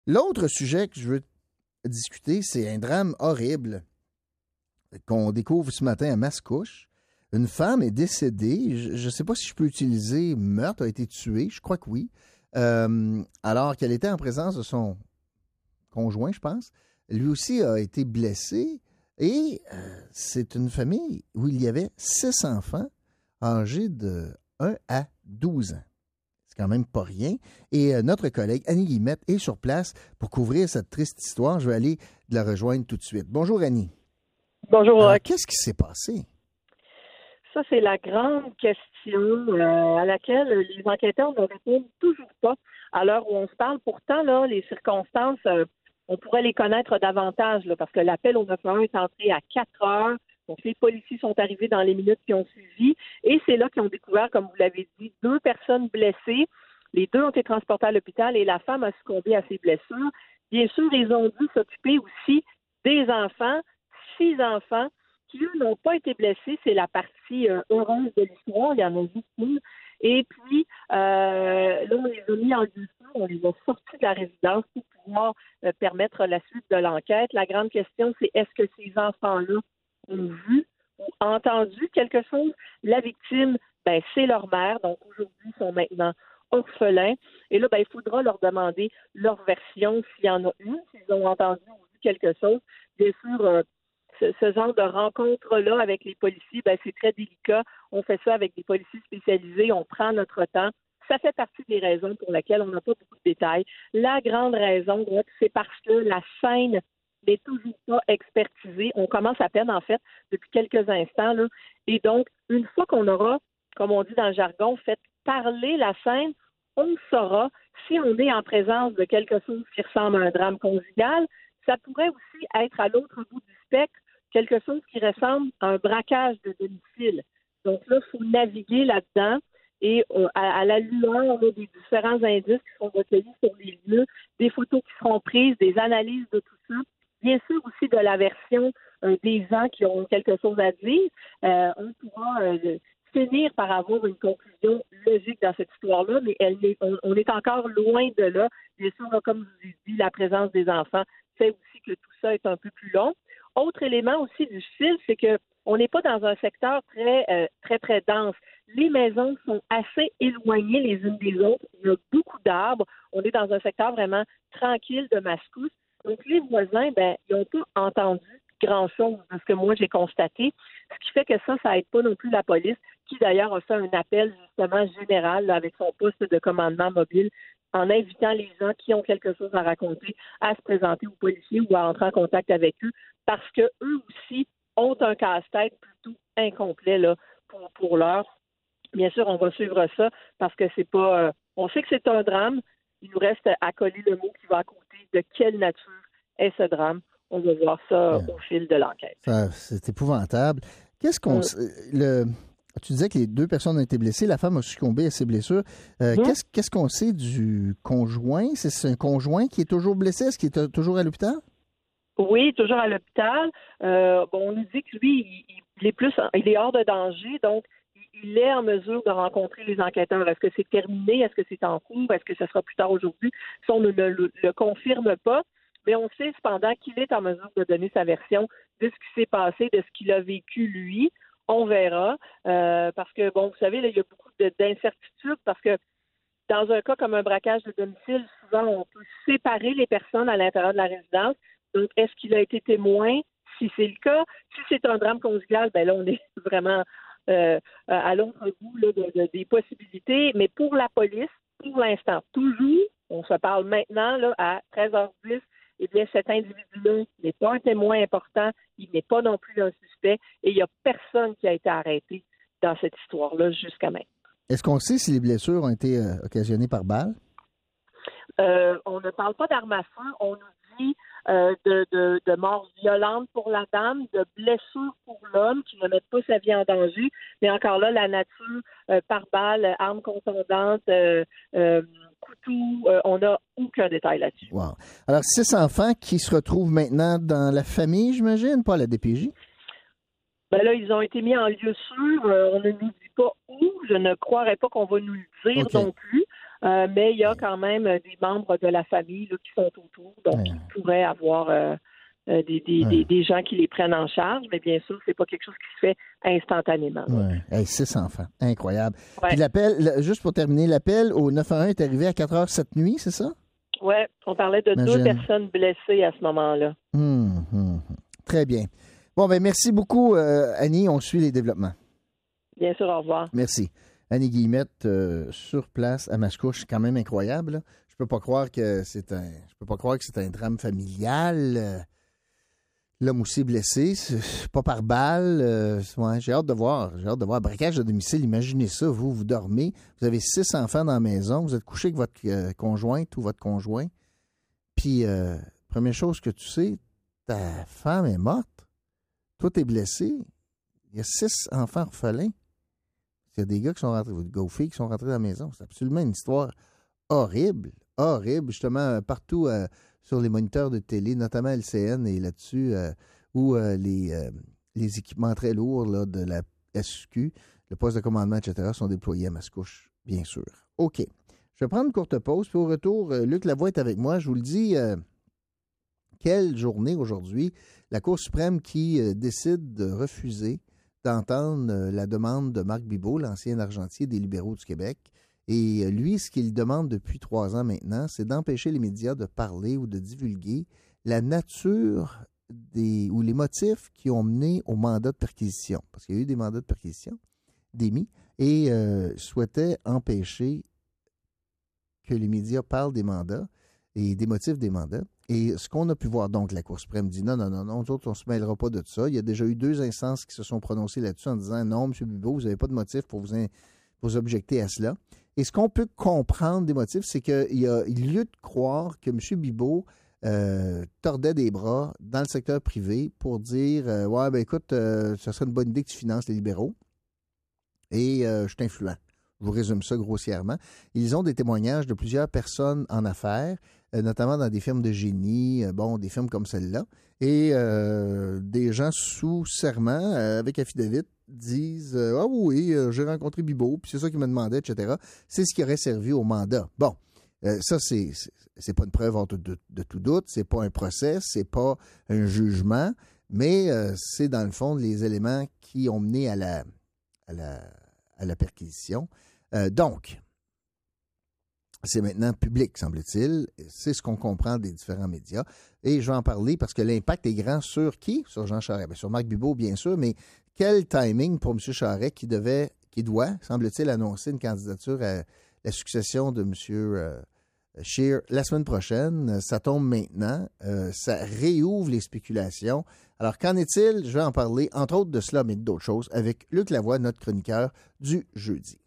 L'autre sujet que je veux discuter, c'est un drame horrible qu'on découvre ce matin à Mascouche. Une femme est décédée. Je ne sais pas si je peux utiliser meurtre, a été tuée. Je crois que oui. Alors qu'elle était en présence de son conjoint, je pense. Lui aussi a été blessé. Et c'est une famille où il y avait 6 enfants âgés de 1 à 12 ans. C'est quand même pas rien. Et notre collègue Annie Guillemette est sur place pour couvrir cette triste histoire. Je vais aller la rejoindre tout de suite. Bonjour Annie. Bonjour. Alors, qu'est-ce qui s'est passé? Ça, c'est la grande question à laquelle les enquêteurs ne répondent toujours pas à l'heure où on se parle. Pourtant, là, les circonstances, on pourrait les connaître davantage là, parce que l'appel au 911 est entré à 4 heures. Donc, les policiers sont arrivés dans les minutes qui ont suivi et c'est là qu'ils ont découvert, comme vous l'avez dit, 2 personnes blessées. Les 2 ont été transportés à l'hôpital et la femme a succombé à ses blessures. Bien sûr, ils ont dû s'occuper aussi des enfants, 6 enfants qui, eux, n'ont pas été blessés. C'est la partie heureuse de l'histoire. Il y en a juste une. Et puis, là, on les a mis en dessous. On les a sortis de la résidence pour pouvoir permettre la suite de l'enquête. La grande question, c'est est-ce que ces enfants-là ont vu ou entendu quelque chose? La victime, c'est leur mère. Donc, aujourd'hui, ils sont maintenant orphelins. Et là, il faudra leur demander leur version, s'il y en a une, s'ils ont entendu ou vu quelque chose. Bien sûr, ce genre de rencontre-là avec les policiers, c'est très délicat. On fait ça avec des policiers spécialisés, on prend notre temps. Ça fait partie des raisons pour lesquelles on n'a pas beaucoup de détails. La grande raison, c'est parce que la scène n'est toujours pas expertisée. On commence à peine, en fait, depuis quelques instants, là. Et donc, une fois qu'on aura, comme on dit dans le jargon, fait parler la scène, on saura si on est en présence de quelque chose qui ressemble à un drame conjugal. Ça pourrait aussi être à l'autre bout du spectre quelque chose qui ressemble à un braquage de domicile. Donc là, il faut naviguer là-dedans et à la lueur là, des différents indices qui seront recueillis sur les lieux, des photos qui seront prises, des analyses de tout ça, bien sûr aussi de la version des gens qui ont quelque chose à dire, on pourra finir par avoir une conclusion logique dans cette histoire-là, mais on est encore loin de là. Bien sûr, là, comme je vous ai dit, la présence des enfants fait aussi que tout ça est un peu plus long. Autre élément aussi difficile, c'est que on n'est pas dans un secteur très dense. Les maisons sont assez éloignées les unes des autres. Il y a beaucoup d'arbres. On est dans un secteur vraiment tranquille de Mascouche. Donc, les voisins, ils n'ont pas entendu grand-chose de ce que moi j'ai constaté. Ce qui fait que ça aide pas non plus la police, qui d'ailleurs a fait un appel justement général là, avec son poste de commandement mobile en invitant les gens qui ont quelque chose à raconter à se présenter aux policiers ou à entrer en contact avec eux parce que eux aussi ont un casse-tête plutôt incomplet là, pour l'heure. Bien sûr, on va suivre ça parce que c'est pas... on sait que c'est un drame. Il nous reste à coller le mot qui va à côté de quelle nature est ce drame. On va voir ça au fil de l'enquête. C'est épouvantable. Qu'est-ce qu'on... Tu disais que les 2 personnes ont été blessées. La femme a succombé à ses blessures. Qu'est-ce qu'on sait du conjoint? C'est un conjoint qui est toujours blessé? Est-ce qu'il est toujours à l'hôpital? Oui, toujours à l'hôpital. On nous dit que lui, il est hors de danger, donc il est en mesure de rencontrer les enquêteurs. Est-ce que c'est terminé? Est-ce que c'est en cours? Est-ce que ce sera plus tard aujourd'hui? Ça, on ne le confirme pas. Mais on sait cependant qu'il est en mesure de donner sa version de ce qui s'est passé, de ce qu'il a vécu lui. On verra. Parce que, vous savez, là, il y a beaucoup d'incertitudes parce que dans un cas comme un braquage de domicile, souvent, on peut séparer les personnes à l'intérieur de la résidence. Donc, est-ce qu'il a été témoin? Si c'est le cas. Si c'est un drame conjugal, là, on est vraiment à l'autre bout là, des possibilités. Mais pour la police, pour l'instant, toujours, on se parle maintenant là, à 13h10, eh bien, cet individu-là n'est pas un témoin important, il n'est pas non plus un suspect, et il n'y a personne qui a été arrêté dans cette histoire-là jusqu'à maintenant. Est-ce qu'on sait si les blessures ont été occasionnées par balle? On ne parle pas d'arme à feu, on nous dit de mort violente pour la dame, de blessures pour l'homme qui ne mettent pas sa vie en danger, mais encore là, la nature par balle, arme contondante, couteau, on n'a aucun détail là-dessus. Wow. Alors, 6 enfants qui se retrouvent maintenant dans la famille, j'imagine, pas à la DPJ? Là, ils ont été mis en lieu sûr. On ne nous dit pas où. Je ne croirais pas qu'on va nous le dire non plus. Mais il y a quand même des membres de la famille là, qui sont autour, donc ils pourraient avoir des gens qui les prennent en charge, mais bien sûr, c'est pas quelque chose qui se fait instantanément. Ouais. Hey, 6 enfants. Incroyable. Ouais. Puis juste pour terminer, l'appel au 911 est arrivé à 4 heures cette nuit, c'est ça? Oui, on parlait de 2 personnes blessées à ce moment-là. Très bien. Bon, ben merci beaucoup, Annie. On suit les développements. Bien sûr, au revoir. Merci. Annie Guillemette, sur place à Mascouche, c'est quand même incroyable. Là. Je peux pas croire que c'est un drame familial. L'homme aussi blessé, c'est pas par balle. Ouais, j'ai hâte de voir. Braquage de domicile, imaginez ça. Vous dormez, vous avez 6 enfants dans la maison, vous êtes couché avec votre conjointe ou votre conjoint. Puis, première chose que tu sais, ta femme est morte. Toi, t'es blessé. Il y a 6 enfants orphelins. Il y a des gars qui sont rentrés, des gars ou filles qui sont rentrés dans la maison. C'est absolument une histoire horrible. Justement, partout sur les moniteurs de télé, notamment LCN et là-dessus, où les équipements très lourds là, de la SQ, le poste de commandement, etc., sont déployés à Mascouche, bien sûr. OK. Je vais prendre une courte pause. Puis au retour, Luc Lavoie est avec moi. Je vous le dis, quelle journée aujourd'hui. La Cour suprême qui décide de refuser d'entendre la demande de Marc Bibot, l'ancien argentier des libéraux du Québec. Et lui, ce qu'il demande depuis 3 ans maintenant, c'est d'empêcher les médias de parler ou de divulguer la nature ou les motifs qui ont mené au mandat de perquisition. Parce qu'il y a eu des mandats de perquisition d'émis et souhaitait empêcher que les médias parlent des mandats et des motifs des mandats. Et ce qu'on a pu voir, donc, la Cour suprême dit non, nous autres, on ne se mêlera pas de ça. Il y a déjà eu 2 instances qui se sont prononcées là-dessus en disant non, M. Bibot, vous n'avez pas de motif pour vous objecter à cela. Et ce qu'on peut comprendre des motifs, c'est qu'il y a lieu de croire que M. Bibot tordait des bras dans le secteur privé pour dire ouais, ben écoute, ça serait une bonne idée que tu finances les libéraux et je suis influent. Je vous résume ça grossièrement. Ils ont des témoignages de plusieurs personnes en affaires, notamment dans des firmes de génie, des firmes comme celle-là, et des gens sous serment avec affidavit disent ah oui, j'ai rencontré Bibot, puis c'est ça qu'il me demandait, etc. C'est ce qui aurait servi au mandat. Bon, ça, c'est pas une preuve de tout doute, c'est pas un procès, c'est pas un jugement, mais c'est dans le fond les éléments qui ont mené à la perquisition. Donc, c'est maintenant public, semble-t-il. C'est ce qu'on comprend des différents médias. Et je vais en parler parce que l'impact est grand sur qui? Sur Jean Charest. Bien, sur Marc Bibot, bien sûr, mais quel timing pour M. Charest qui doit, semble-t-il, annoncer une candidature à la succession de M. Scheer la semaine prochaine. Ça tombe maintenant. Ça réouvre les spéculations. Alors, qu'en est-il? Je vais en parler, entre autres de cela, mais d'autres choses, avec Luc Lavoie, notre chroniqueur du jeudi.